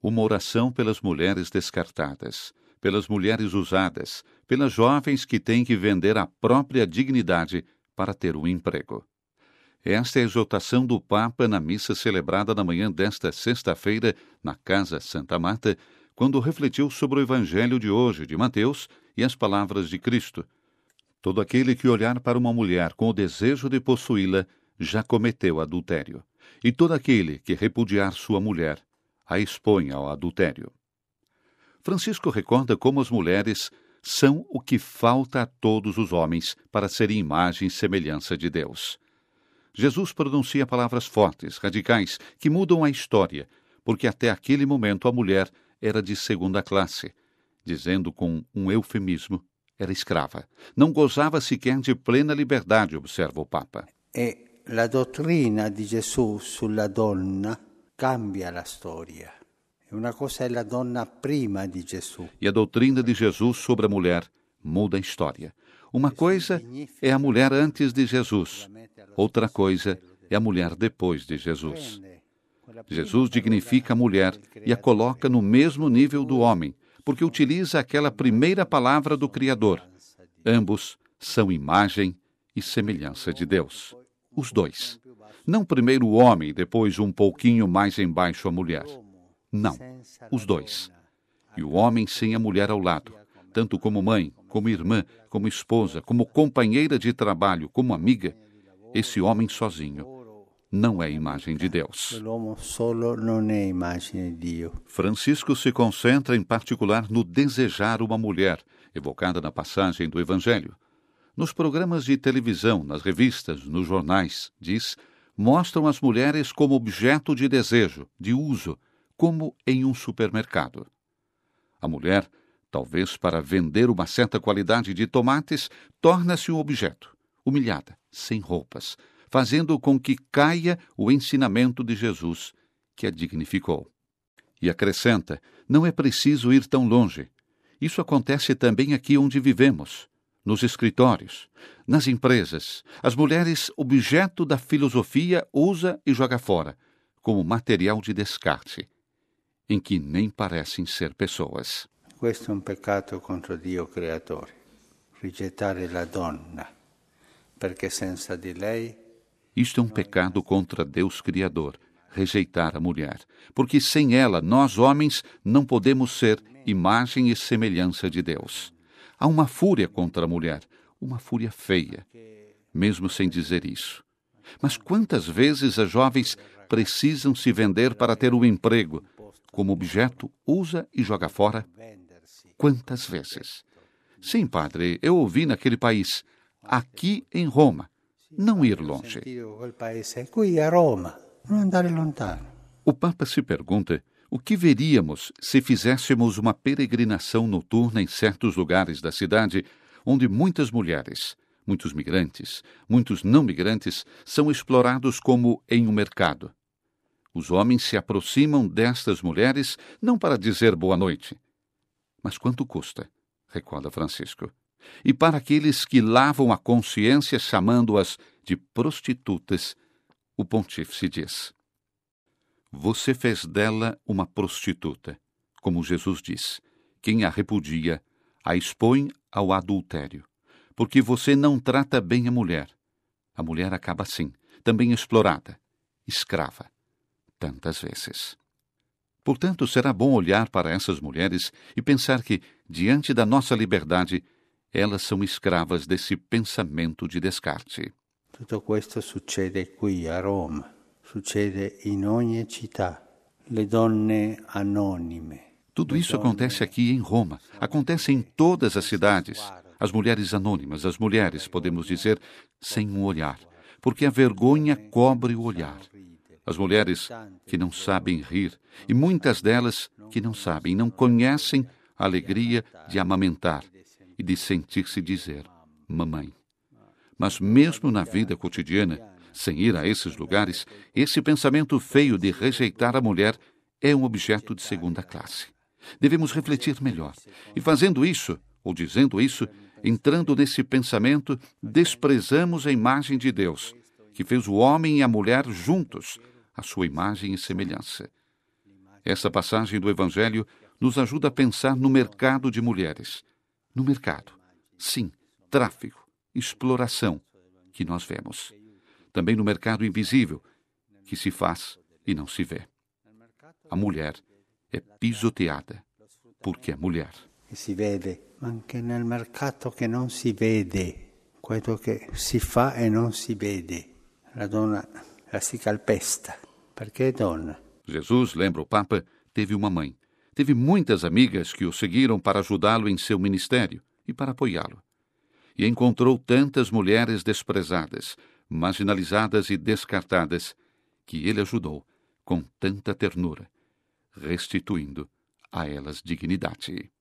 Uma oração pelas mulheres descartadas, pelas mulheres usadas, pelas jovens que têm que vender a própria dignidade para ter um emprego. Esta é a exortação do Papa na missa celebrada na manhã desta sexta-feira na Casa Santa Marta, quando refletiu sobre o Evangelho de hoje, de Mateus, e as palavras de Cristo. Todo aquele que olhar para uma mulher com o desejo de possuí-la, já cometeu adultério. E todo aquele que repudiar sua mulher, a expõe ao adultério. Francisco recorda como as mulheres são o que falta a todos os homens para serem imagem e semelhança de Deus. Jesus pronuncia palavras fortes, radicais, que mudam a história, porque até aquele momento a mulher era de segunda classe, dizendo com um eufemismo, era escrava. Não gozava sequer de plena liberdade, observa o Papa. E la dottrina di Gesù sulla donna cambia la storia. Una cosa è la donna prima di Gesù. E a doutrina de Jesus sobre a mulher muda a história. Uma coisa é a mulher antes de Jesus, outra coisa é a mulher depois de Jesus. Jesus dignifica a mulher e a coloca no mesmo nível do homem, porque utiliza aquela primeira palavra do Criador. Ambos são imagem e semelhança de Deus. Os dois. Não primeiro o homem e depois um pouquinho mais embaixo a mulher. Não, os dois. E o homem sem a mulher ao lado, tanto como mãe, como irmã, como esposa, como companheira de trabalho, como amiga, esse homem sozinho não é imagem de Deus. Francisco se concentra em particular no desejar uma mulher, evocada na passagem do Evangelho. Nos programas de televisão, nas revistas, nos jornais, diz, mostram as mulheres como objeto de desejo, de uso, como em um supermercado. A mulher, talvez para vender uma certa qualidade de tomates, torna-se um objeto, humilhada, sem roupas, fazendo com que caia o ensinamento de Jesus, que a dignificou. E acrescenta, não é preciso ir tão longe. Isso acontece também aqui onde vivemos, nos escritórios, nas empresas. As mulheres, objeto da filosofia, usa e joga fora, como material de descarte, em que nem parecem ser pessoas. Questo è un peccato contro Dio creatore, rigettare la donna, perché senza di lei. Isto é um pecado contra Deus Criador, rejeitar a mulher, porque sem ela nós homens não podemos ser imagem e semelhança de Deus. Há uma fúria contra a mulher, uma fúria feia, mesmo sem dizer isso. Mas quantas vezes as jovens precisam se vender para ter um emprego, como objeto, usa e joga fora? Quantas vezes? Sim, padre, eu ouvi naquele país, aqui em Roma, não ir longe. O Papa se pergunta o que veríamos se fizéssemos uma peregrinação noturna em certos lugares da cidade, onde muitas mulheres, muitos migrantes, muitos não migrantes, são explorados como em um mercado. Os homens se aproximam destas mulheres não para dizer boa noite. Mas quanto custa? Recorda Francisco. E para aqueles que lavam a consciência chamando-as de prostitutas, o pontífice diz: você fez dela uma prostituta, como Jesus diz. Quem a repudia, a expõe ao adultério, porque você não trata bem a mulher. A mulher acaba assim, também explorada, escrava, tantas vezes. Portanto, será bom olhar para essas mulheres e pensar que, diante da nossa liberdade, elas são escravas desse pensamento de descarte. Tutto questo succede qui a Roma, succede in ogni città. Le donne anonime. Tudo isso acontece aqui em Roma, acontece em todas as cidades. As mulheres anônimas, as mulheres, podemos dizer, sem um olhar, porque a vergonha cobre o olhar. As mulheres que não sabem rir, e muitas delas que não sabem, não conhecem a alegria de amamentar e de sentir-se dizer, mamãe. Mas mesmo na vida cotidiana, sem ir a esses lugares, esse pensamento feio de rejeitar a mulher é um objeto de segunda classe. Devemos refletir melhor. E fazendo isso, ou dizendo isso, entrando nesse pensamento, desprezamos a imagem de Deus, que fez o homem e a mulher juntos, a sua imagem e semelhança. Essa passagem do Evangelho nos ajuda a pensar no mercado de mulheres. No mercado, sim, tráfico, exploração, que nós vemos. Também no mercado invisível, que se faz e não se vê. A mulher é pisoteada porque é mulher. Che si vede, ma anche nel mercato che non si vede, quello che si fa e non si vede. La donna la si calpesta, perché è donna. Jesus, lembra o Papa, teve uma mãe. Teve muitas amigas que o seguiram para ajudá-lo em seu ministério e para apoiá-lo. E encontrou tantas mulheres desprezadas, marginalizadas e descartadas, que ele ajudou com tanta ternura, restituindo a elas dignidade.